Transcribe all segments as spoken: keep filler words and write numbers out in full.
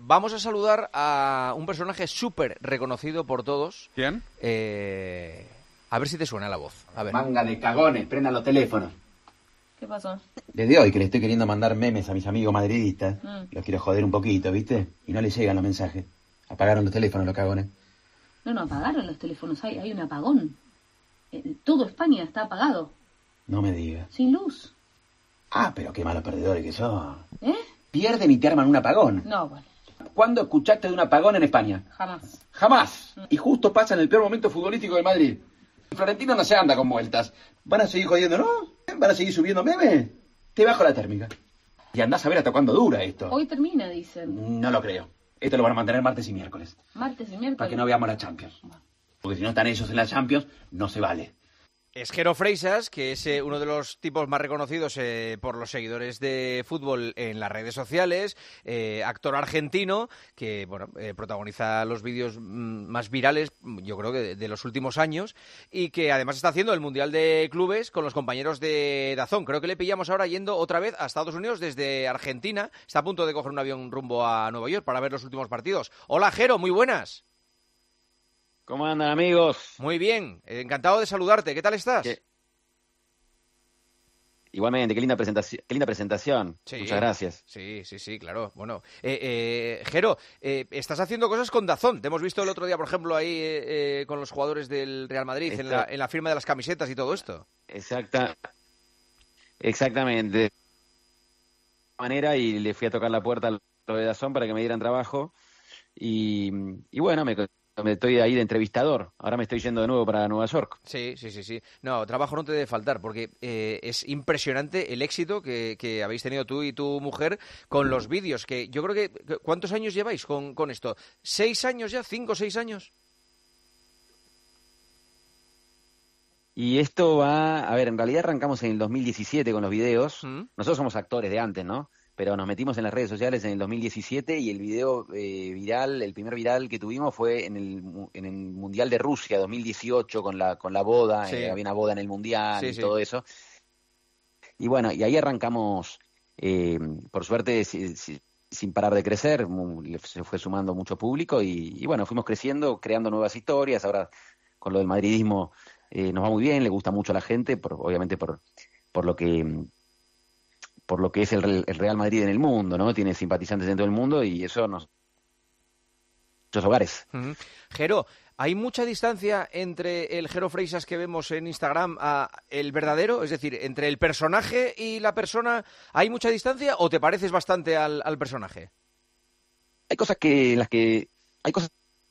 vamos a saludar a un personaje súper reconocido por todos. ¿Quién? Eh, a ver si te suena la voz. A ver. Manga de cagones, prendan los teléfonos. ¿Qué pasó? Desde hoy que le estoy queriendo mandar memes a mis amigos madridistas, Mm. los quiero joder un poquito, ¿viste? Y no les llegan los mensajes. Apagaron los teléfonos los cagones. No, no apagaron los teléfonos, hay, hay un apagón. Eh, todo España está apagado, No me digas. sin luz. Ah, pero qué malos perdedores que son. ¿Eh? Pierden y te arman un apagón. No, bueno, ¿Cuándo escuchaste de un apagón en España? jamás. Jamás. Y justo pasa en el peor momento futbolístico del Madrid. Florentino no se anda con vueltas. ¿Van a seguir jodiendo, no? ¿Van a seguir subiendo memes? Te bajo la térmica. Y andás a ver hasta cuándo dura esto. Hoy termina, dicen. No lo creo. Esto lo van a mantener martes y miércoles. Martes y miércoles. Para que no veamos la Champions. Porque si no están ellos en la Champions, no se vale. Es Jero Freixas, que es eh, uno de los tipos más reconocidos eh, por los seguidores de fútbol en las redes sociales, eh, actor argentino, que bueno eh, protagoniza los vídeos mm, más virales, yo creo que de, de los últimos años, y que además está haciendo el Mundial de Clubes con los compañeros de DAZN. Creo que le pillamos ahora yendo otra vez a Estados Unidos desde Argentina. Está a punto de coger un avión rumbo a Nueva York para ver los últimos partidos. Hola, Jero, muy buenas. ¿Cómo andan, amigos? Muy bien, encantado de saludarte. ¿Qué tal estás? ¿Qué? Igualmente, qué linda presentación. Qué linda presentación. Sí, Muchas gracias. Sí, sí, sí, claro. Bueno, eh, eh, Jero, eh, estás haciendo cosas con DAZN. Te hemos visto el otro día, por ejemplo, ahí eh, eh, con los jugadores del Real Madrid, en la, en la firma de las camisetas y todo esto. Exacta, exactamente. De manera, y le fui a tocar la puerta a los de DAZN para que me dieran trabajo. Y, y bueno, me, me estoy ahí de entrevistador. Ahora me estoy yendo de nuevo para Nueva York. Sí, sí, sí, sí. No, trabajo no te debe faltar, porque eh, es impresionante el éxito que, que habéis tenido tú y tu mujer con los vídeos, que yo creo que... ¿Cuántos años lleváis con, con esto? ¿Seis años ya? ¿Cinco o seis años? Y esto va... A ver, en realidad arrancamos en el dos mil diecisiete con los videos. ¿Mm? Nosotros somos actores de antes, ¿no? Pero nos metimos en las redes sociales en el dos mil diecisiete y el video eh, viral, el primer viral que tuvimos fue en el, en el Mundial de Rusia dos mil dieciocho con la con la boda, Sí. eh, había una boda en el Mundial Sí, y sí. todo eso. Y bueno, y ahí arrancamos, eh, por suerte, si- si- sin parar de crecer, mu- le- se fue sumando mucho público y, y bueno, fuimos creciendo, creando nuevas historias. Ahora con lo del madridismo eh, nos va muy bien, le gusta mucho a la gente, por, obviamente por, por lo que... por lo que es el, el Real Madrid en el mundo, ¿no? Tiene simpatizantes en todo el mundo y eso nos... muchos hogares. Ujú. Jero, ¿hay mucha distancia entre el Jero Freixas que vemos en Instagram a el verdadero? Es decir, entre el personaje y la persona, ¿hay mucha distancia o te pareces bastante al, al personaje? Hay cosas que en las que... hay cosas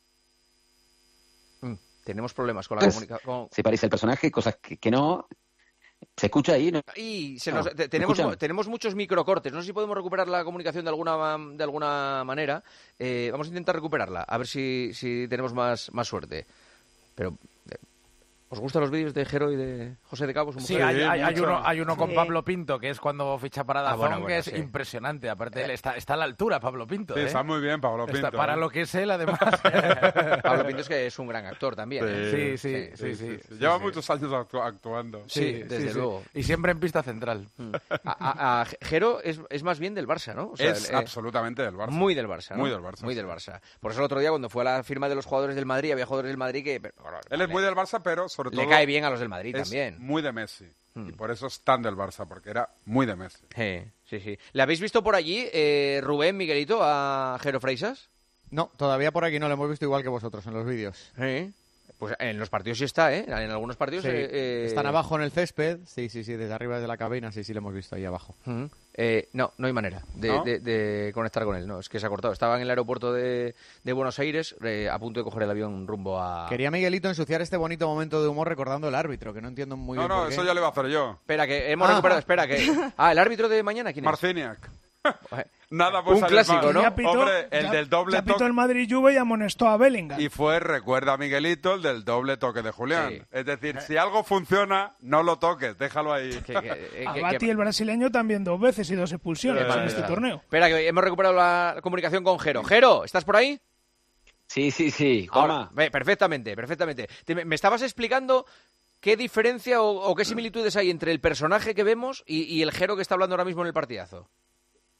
Mm, tenemos problemas con la Pues, comunicación. se parece al personaje, cosas que, que no... ¿Se escucha ahí? ¿No? Y se No, nos- te- ¿me tenemos, escuchan? tenemos muchos microcortes. No sé si podemos recuperar la comunicación de alguna, de alguna manera. Eh, vamos a intentar recuperarla, a ver si, si tenemos más, más suerte. Pero, eh, ¿os gustan los vídeos de Jero y de José de Cabo? su Sí, mujer? hay, hay- hay mucho. uno, hay uno con Sí. Pablo Pinto, que es cuando ficha para Ah, DAZN, bueno, bueno, que es sí. impresionante. Aparte, él está, está a la altura, Pablo Pinto. Sí, ¿eh? está muy bien, Pablo Pinto. Está- para ¿eh? lo que es él, además. Pablo Pinto es que es un gran actor también. ¿eh? Sí, sí, sí, sí. sí, Lleva sí. muchos años actu- actuando. Sí, desde luego. Y siempre en pista central. A, a- a Jero es, es más bien del Barça, ¿no? O sea, es el- eh, absolutamente del Barça. Muy del Barça, ¿no? Muy del Barça, Muy sí. del Barça. Por eso el otro día, cuando fue a la firma de los jugadores del Madrid, había jugadores del Madrid que... pero, bueno, Él es le- muy del Barça, pero sobre todo... Le cae bien a los del Madrid es también. muy de Messi. Hmm. Y por eso es tan del Barça, porque era muy de Messi. Sí, sí, sí. ¿Le habéis visto por allí, eh, Rubén, Miguelito, a Jero Freixas? No, todavía por aquí no lo hemos visto igual que vosotros en los vídeos. Sí. Pues en los partidos sí está, ¿eh? En algunos partidos... Sí, eh, eh, están abajo en el césped, sí, sí, sí, desde arriba de la cabina, sí, sí, lo hemos visto ahí abajo. Ujú. Eh, no, no hay manera de, ¿No? de- de conectar con él, no, es que se ha cortado. Estaba en el aeropuerto de, de Buenos Aires, eh, a punto de coger el avión rumbo a... Quería Miguelito ensuciar este bonito momento de humor recordando el árbitro, que no entiendo muy No, bien no, por qué. eso ya le va a hacer yo. Espera, que hemos Ah. recuperado, espera, que... Ah, ¿el árbitro de mañana quién es? Marciniak. Eh, Nada, pues Un salir clásico, mal. ¿no? Ya pitó- Hombre, el ya- del doble ya pitó toque. el Madrid Juve y amonestó a Bellingham. Y fue, recuerda Miguelito, el del doble toque de Julián. Sí. Es decir, si algo funciona, no lo toques, déjalo ahí. que- que- eh, A que- Bati, que- el brasileño, también dos veces y dos expulsiones Eh, en este eh, torneo. Espera, que hemos recuperado la comunicación con Jero. Jero, ¿estás por ahí? Sí, sí, sí. Ahora, Juanma. ve, perfectamente, perfectamente. Te- me, me estabas explicando qué diferencia o, o qué similitudes hay entre el personaje que vemos y, y el Jero que está hablando ahora mismo en el partidazo.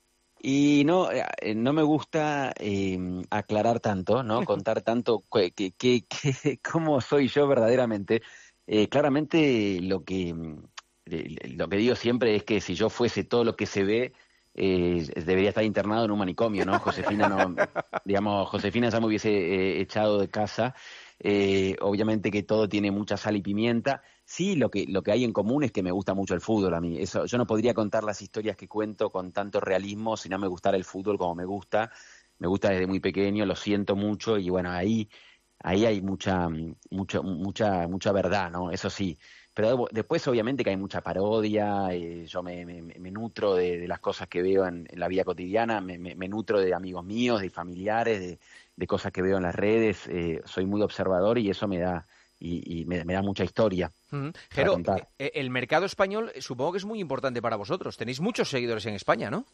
Y no, eh, no me gusta eh, aclarar tanto, ¿no? Contar tanto que, que, que, que- cómo soy yo verdaderamente. Eh, claramente lo que, eh, lo que digo siempre es que si yo fuese todo lo que se ve, eh, debería estar internado en un manicomio, ¿no? Josefina no, digamos, Josefina ya me hubiese eh, echado de casa. Eh, obviamente que todo tiene mucha sal y pimienta. Sí, lo que, lo que hay en común es que me gusta mucho el fútbol a mí. Eso, yo no podría contar las historias que cuento con tanto realismo si no me gustara el fútbol como me gusta. Me gusta desde muy pequeño, lo siento mucho y bueno, ahí, ahí hay mucha, mucha, mucha, mucha verdad, ¿no? Eso sí. Pero después obviamente que hay mucha parodia, eh, yo me, me, me nutro de, de las cosas que veo en, en la vida cotidiana, me, me, me nutro de amigos míos, de familiares, de, de cosas que veo en las redes, eh, soy muy observador y eso me da y, y me, me da mucha historia. Mm. para Jero, contar. eh, el mercado español eh, supongo que es muy importante para vosotros. Tenéis muchos seguidores en España, ¿no?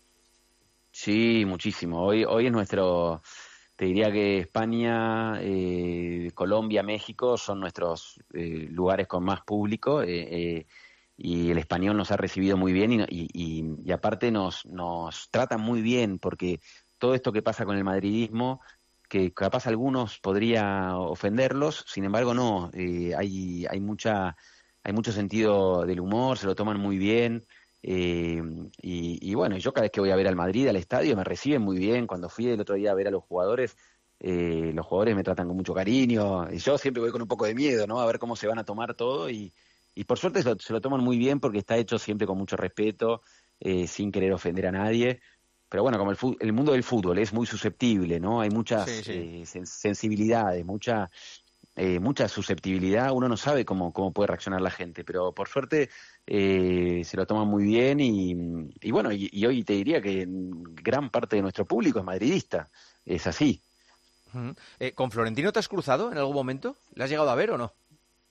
Sí, muchísimo. Hoy, hoy es nuestro, te diría que España, eh, Colombia, México son nuestros eh, lugares con más público eh, eh, y el español nos ha recibido muy bien y, y, y, y aparte nos, nos tratan muy bien porque todo esto que pasa con el madridismo, que capaz a algunos podría ofenderlos, sin embargo no, eh, hay, hay mucha, hay mucho sentido del humor, se lo toman muy bien. Eh, y, y bueno, yo cada vez que voy a ver al Madrid, al estadio, me reciben muy bien. Cuando fui el otro día a ver a los jugadores, eh, los jugadores me tratan con mucho cariño. Y yo siempre voy con un poco de miedo, ¿no? A ver cómo se van a tomar todo. Y, y por suerte se lo, se lo toman muy bien porque está hecho siempre con mucho respeto, eh, sin querer ofender a nadie. Pero bueno, como el, fu- el mundo del fútbol es muy susceptible, ¿no? Hay muchas Sí, sí. eh, sen- sensibilidades, mucha eh, mucha susceptibilidad, uno no sabe cómo, cómo puede reaccionar la gente, pero por suerte eh, se lo toman muy bien y, y bueno, y, y hoy te diría que gran parte de nuestro público es madridista, es así. Mm. Eh, ¿con Florentino te has cruzado en algún momento? ¿Le has llegado a ver o no?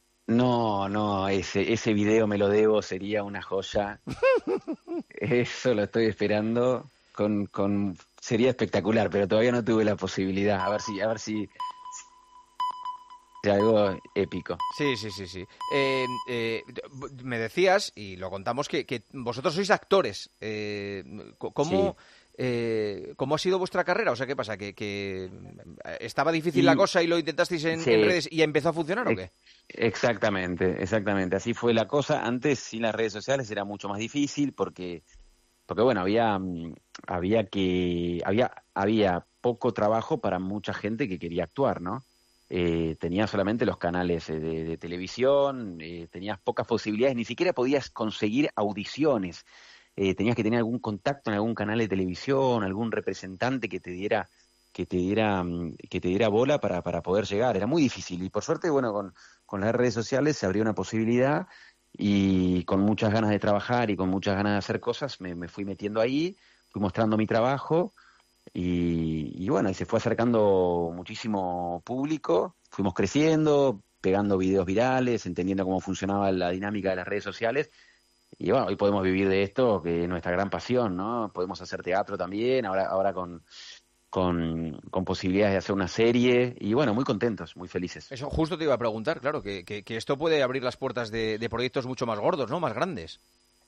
No, no, ese, ese video me lo debo, sería una joya. Eso lo estoy esperando, con, con, sería espectacular, pero todavía no tuve la posibilidad. A ver si, a ver si, si algo épico. Sí, sí, sí, sí. Eh, eh, me decías, y lo contamos, que, que vosotros sois actores. Eh, co- ¿cómo, eh, ¿Cómo ha sido vuestra carrera? O sea, ¿qué pasa? ¿Que, que estaba difícil Y- la cosa y lo intentasteis en, Sí. en redes y empezó a funcionar o qué? Exactamente, exactamente. Así fue la cosa. Antes, sin las redes sociales, era mucho más difícil porque, porque bueno, había, mm, había que, había, había poco trabajo para mucha gente que quería actuar, ¿no? Eh, tenías solamente los canales eh, de, de televisión, eh, tenías pocas posibilidades, ni siquiera podías conseguir audiciones. Eh, tenías que tener algún contacto en algún canal de televisión, algún representante que te diera que te diera mm, que te diera bola para, para poder llegar. Era muy difícil y por suerte, bueno, con, con las redes sociales se abrió una posibilidad y con muchas ganas de trabajar y con muchas ganas de hacer cosas me, me fui metiendo ahí, fui mostrando mi trabajo y, y bueno, y se fue acercando muchísimo público, fuimos creciendo, pegando videos virales, entendiendo cómo funcionaba la dinámica de las redes sociales. Y bueno, hoy podemos vivir de esto, que es nuestra gran pasión, ¿no? Podemos hacer teatro también, ahora, ahora con, con, con posibilidades de hacer una serie y bueno, muy contentos, muy felices. Eso justo te iba a preguntar, claro, que, que, que esto puede abrir las puertas de, de proyectos mucho más gordos, ¿no? Más grandes.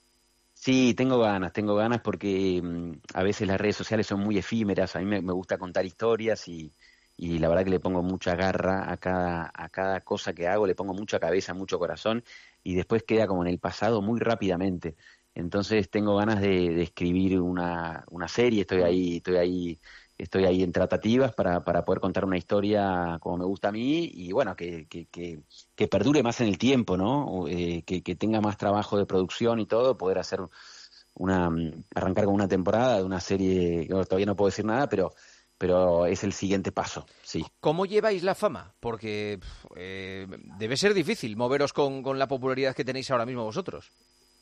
Sí, tengo ganas, tengo ganas porque mm, a veces las redes sociales son muy efímeras, a mí me, me gusta contar historias y, y la verdad que le pongo mucha garra a cada, a cada cosa que hago, le pongo mucha cabeza, mucho corazón y después queda como en el pasado muy rápidamente. Entonces tengo ganas de, de escribir una, una serie, estoy ahí, estoy ahí, estoy ahí en tratativas para, para poder contar una historia como me gusta a mí y bueno, que, que, que, que perdure más en el tiempo, ¿no? O, eh, que, que tenga más trabajo de producción y todo, poder hacer una, arrancar con una temporada de una serie, no, todavía no puedo decir nada, pero, pero es el siguiente paso, sí. ¿Cómo lleváis la fama? Porque pf, eh, debe ser difícil moveros con, con la popularidad que tenéis ahora mismo vosotros.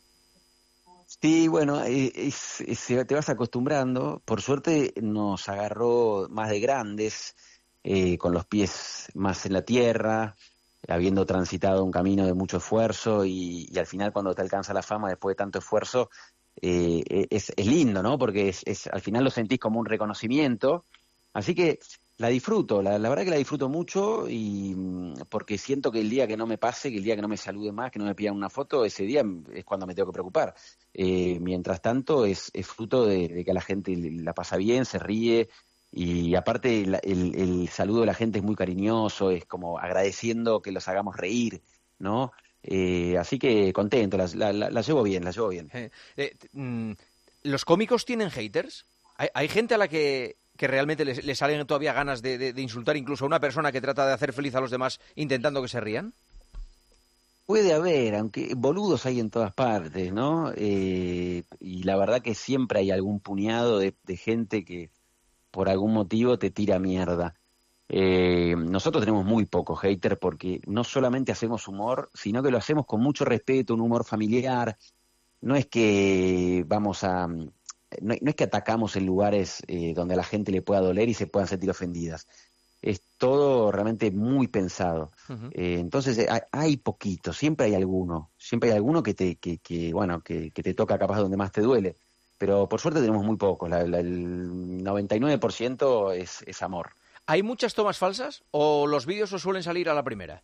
Sí, bueno, eh, es- es- te vas acostumbrando. Por suerte nos agarró más de grandes, eh, con los pies más en la tierra, habiendo transitado un camino de mucho esfuerzo y, y al final cuando te alcanza la fama después de tanto esfuerzo, eh, es, es lindo, ¿no? Porque es, es- al final lo sentís como un reconocimiento. Así que La disfruto, la, la verdad que la disfruto mucho y porque siento que el día que no me pase, que el día que no me salude más, que no me pidan una foto, ese día es cuando me tengo que preocupar. Eh, mientras tanto es, es fruto de, de que a la gente la pasa bien, se ríe y aparte la, el, el saludo de la gente es muy cariñoso, es como agradeciendo que los hagamos reír, ¿no? Eh, así que contento, la, la, la, la llevo bien, la llevo bien. Eh, eh, mm, ¿Los cómicos tienen haters? ¿Hay, hay gente a la que... que realmente les, les salen todavía ganas de, de, de insultar incluso a una persona que trata de hacer feliz a los demás intentando que se rían? Puede haber, aunque boludos hay en todas partes, ¿no? Eh, y la verdad que siempre hay algún puñado de, de gente que por algún motivo te tira mierda. Eh, nosotros tenemos muy pocos haters porque no solamente hacemos humor, sino que lo hacemos con mucho respeto, un humor familiar. No es que vamos a... No, no es que atacamos en lugares eh, donde a la gente le pueda doler y se puedan sentir ofendidas. Es todo realmente muy pensado. Uh-huh. Eh, entonces hay, hay poquito, siempre hay alguno, siempre hay alguno que te, que, que bueno, que, que te toca capaz donde más te duele. Pero por suerte tenemos muy pocos. La, la, el noventa y nueve por ciento es, es amor. ¿Hay muchas tomas falsas o los vídeos os suelen salir a la primera?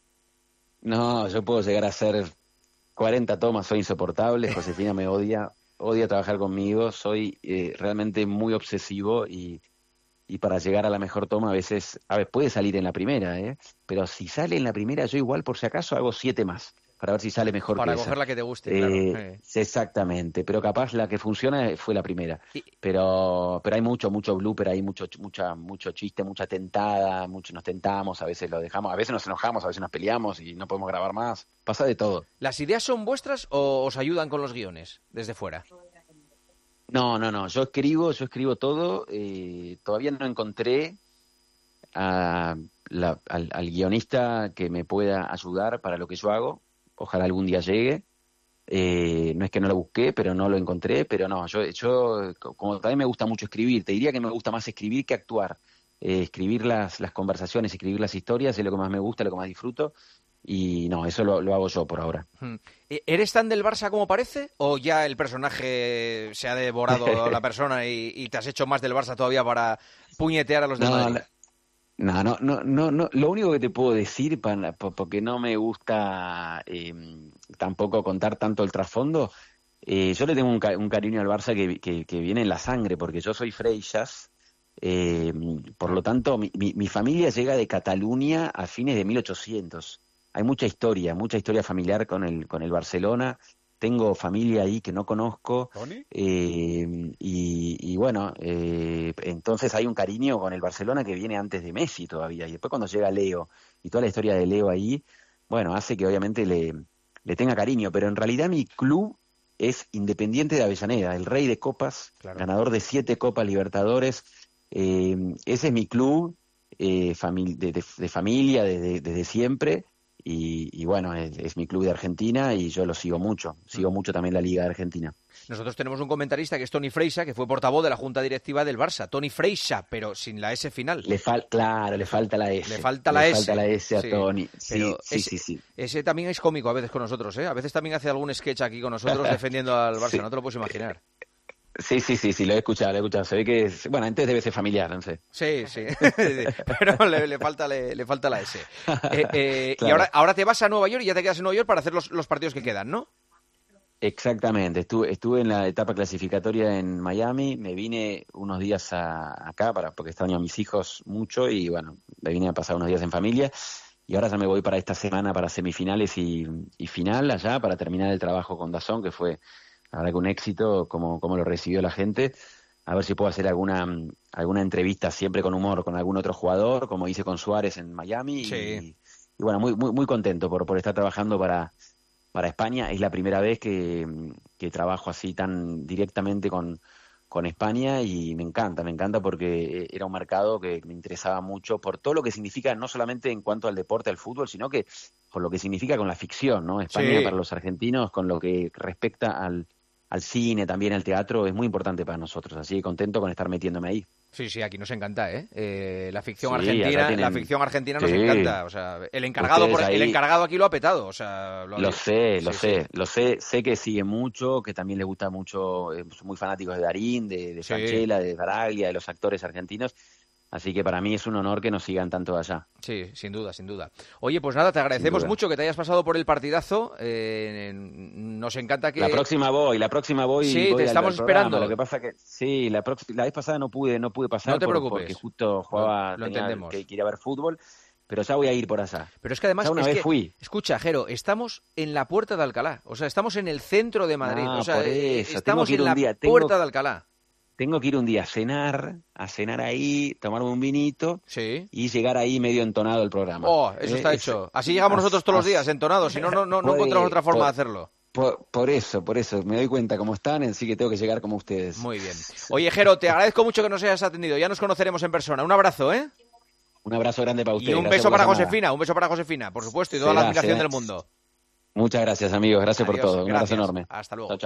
No, yo puedo llegar a hacer cuarenta tomas, soy insoportable. Josefina me odia. Odia trabajar conmigo, soy eh, realmente muy obsesivo y, y para llegar a la mejor toma a veces, a ver, puede salir en la primera, ¿eh? Pero si sale en la primera, yo igual por si acaso hago siete más, para ver si sale mejor para que coger esa. La que te guste, eh, claro. Eh. Exactamente, pero capaz la que funciona fue la primera. Y... Pero pero hay mucho, mucho blooper, hay mucho mucha mucho chiste, mucha tentada, mucho nos tentamos, a veces lo dejamos, a veces nos enojamos, a veces nos peleamos y no podemos grabar más. Pasa de todo. ¿Las ideas son vuestras o os ayudan con los guiones desde fuera? No, no, no, yo escribo, yo escribo todo, eh, todavía no encontré a la, al, al guionista que me pueda ayudar para lo que yo hago, ojalá algún día llegue, eh, no es que no lo busqué, pero no lo encontré, pero no, yo, yo como también me gusta mucho escribir, te diría que me gusta más escribir que actuar, eh, escribir las, las conversaciones, escribir las historias es lo que más me gusta, lo que más disfruto. Y no, eso lo, lo hago yo por ahora. ¿Eres tan del Barça como parece? ¿O ya el personaje se ha devorado la persona y, y te has hecho más del Barça todavía para puñetear a los de no, Madrid? No, no, no, no, no. Lo único que te puedo decir, para, porque no me gusta eh, tampoco contar tanto el trasfondo, eh, yo le tengo un, un cariño al Barça que, que, que viene en la sangre, porque yo soy Freixas. Eh, por lo tanto, mi, mi, mi familia llega de Cataluña a fines de mil ochocientos. Hay mucha historia, mucha historia familiar con el con el Barcelona. Tengo familia ahí que no conozco. Eh, y, y bueno, eh, entonces hay un cariño con el Barcelona que viene antes de Messi todavía. Y después cuando llega Leo y toda la historia de Leo ahí, bueno, hace que obviamente le, le tenga cariño. Pero en realidad mi club es Independiente de Avellaneda, el rey de copas, claro. Ganador de siete Copas Libertadores. Eh, ese es mi club eh, famili- de, de, de familia desde, desde siempre. Y, y bueno, es, es mi club de Argentina y yo lo sigo mucho. Sigo mucho también la Liga de Argentina. Nosotros tenemos un comentarista que es Toni Freixa, que fue portavoz de la Junta Directiva del Barça. Toni Freixa, pero sin la S final. Le fal- claro, le falta la S. Le falta la le S. falta la S a sí. Toni. Sí, sí, ese, sí, sí. Ese también es cómico a veces con nosotros, ¿eh? A veces también hace algún sketch aquí con nosotros defendiendo al Barça. Sí. No te lo puedes imaginar. Sí, sí, sí, sí, lo he escuchado, lo he escuchado. Se ve que, es, bueno, antes debe ser familiar, no sé. Sí, sí, pero le, le, falta, le, le falta la S. Eh, eh, claro. Y ahora, ahora te vas a Nueva York y ya te quedas en Nueva York para hacer los, los partidos que quedan, ¿no? Exactamente, estuve, estuve en la etapa clasificatoria en Miami, me vine unos días a, acá para porque extraño a mis hijos mucho y bueno, me vine a pasar unos días en familia y ahora ya me voy para esta semana para semifinales y, y final allá para terminar el trabajo con DAZN, que fue la verdad que un éxito, como, como lo recibió la gente. A ver si puedo hacer alguna alguna entrevista siempre con humor con algún otro jugador, como hice con Suárez en Miami. Sí. Y, y bueno, muy muy muy contento por, por estar trabajando para, para España. Es la primera vez que, que trabajo así tan directamente con, con España y me encanta, me encanta porque era un mercado que me interesaba mucho por todo lo que significa, no solamente en cuanto al deporte, al fútbol, sino que por lo que significa con la ficción, ¿no? España, sí, para los argentinos, con lo que respecta al al cine, también al teatro, es muy importante para nosotros, así que contento con estar metiéndome ahí. Sí, sí, aquí nos encanta, ¿eh? eh la ficción sí, argentina, tienen... la ficción argentina nos sí. encanta, o sea, el encargado, por... ahí... el encargado aquí lo ha petado, o sea, lo, lo sé, lo sí, sé, sí. lo sé, sé que sigue mucho, que también les gusta mucho, son muy fanáticos de Darín, de, de Franchella, sí, de Baraglia, de los actores argentinos, Así que para mí es un honor que nos sigan tanto allá. Sí, sin duda, sin duda. Oye, pues nada, te agradecemos mucho que te hayas pasado por el partidazo. Eh, nos encanta que... La próxima voy, la próxima voy. Sí, voy te al- estamos al programa. esperando. Lo que pasa que sí, la, prox- la vez pasada no pude, no pude pasar No te por- preocupes. porque justo jugaba, Lo- lo tenía entendemos. que, que ir a ver fútbol, pero ya voy a ir por allá. Pero es que además... Ya una es vez que- fui. Escucha, Jero, estamos en la puerta de Alcalá. O sea, estamos en el centro de Madrid. Ah, o sea, por eh, eso. Tengo estamos que ir en un la día. Tengo- puerta de Alcalá. Tengo que ir un día a cenar, a cenar ahí, tomarme un vinito Sí. y llegar ahí medio entonado el programa. Oh, eso Eh, está es- hecho. Así llegamos nosotros todos los as- días, entonados. Si no, no, no, no Puede- encontramos otra forma por- de hacerlo. Por, por eso, por eso. Me doy cuenta cómo están, así que tengo que llegar como ustedes. Muy bien. Oye, Jero, te agradezco mucho que nos hayas atendido. Ya nos conoceremos en persona. Un abrazo, ¿eh? Un abrazo grande para Y ustedes. un gracias beso por la para llamada. Josefina, un beso para Josefina, por supuesto, y toda la Será, admiración será. del mundo. Muchas gracias, amigos. Gracias por Adiós, todo. Un abrazo gracias. enorme. Hasta luego. Chao, chao.